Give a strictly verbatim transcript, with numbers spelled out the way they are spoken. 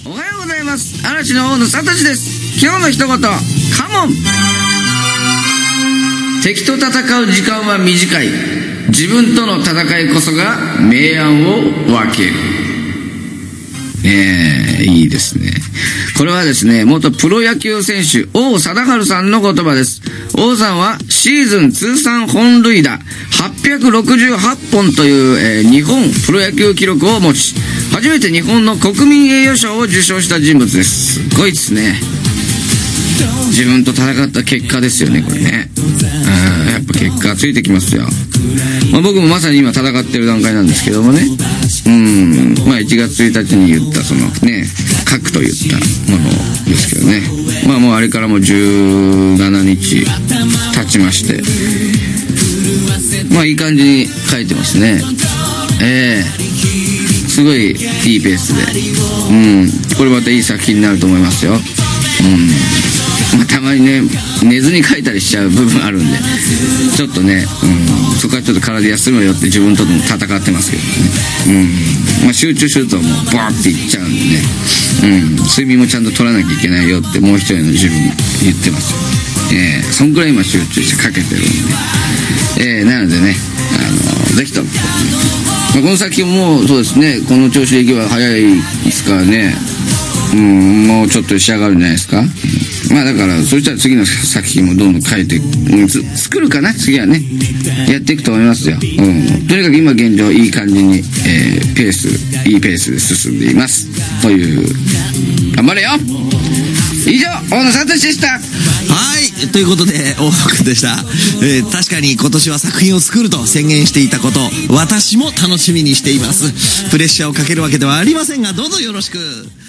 おはようございます。嵐の大野聡です。今日の一言、カモン。敵と戦う時間は短い。自分との戦いこそが明暗を分ける。えー、いいですね。これはですね、元プロ野球選手王貞治さんの言葉です。王さんはシーズン通算本塁打はっぴゃくろくじゅうはちほんという、えー、日本プロ野球記録を持ち、初めて日本の国民栄誉賞を受賞した人物です。すごいですね。自分と戦った結果ですよね、これね。あ、やっぱ結果がついてきますよ。まあ、僕もまさに今戦ってる段階なんですけどもね。うん、まあいちがつついたちに言ったそのね、核と言ったものですけどね。まあもうあれからもうじゅうしちにち経ちまして、まあいい感じに書いてますね。ええー、すごいいいペースで、うん、これまたいい作品になると思いますよ。うん、まあ、たまにね寝ずに書いたりしちゃう部分あるんで、ちょっとね、うん、そこはちょっと体休めよって自分とも戦ってますけどね。うん、まあ、集中するともうバーっていっちゃうんでね、うん、睡眠もちゃんと取らなきゃいけないよってもう一人の自分言ってますよ。えー、そんくらい今集中してかけてるんで、えー、なのでね、あのぜひとも、まあ、この先もそうですね、この調子でいけば早いですからね、うん、もうちょっと仕上がるんじゃないですか。まあだからそしたら次の作品もどんどん書いて、うん、作るかな、次はねやっていくと思いますよ。うん、とにかく今現状いい感じに、えー、ペースいいペースで進んでいますという。頑張れよ。以上、大野聡でした。 はい、ということで大野くんでした。えー、確かに今年は作品を作ると宣言していたこと、私も楽しみにしています。プレッシャーをかけるわけではありませんが、どうぞよろしく。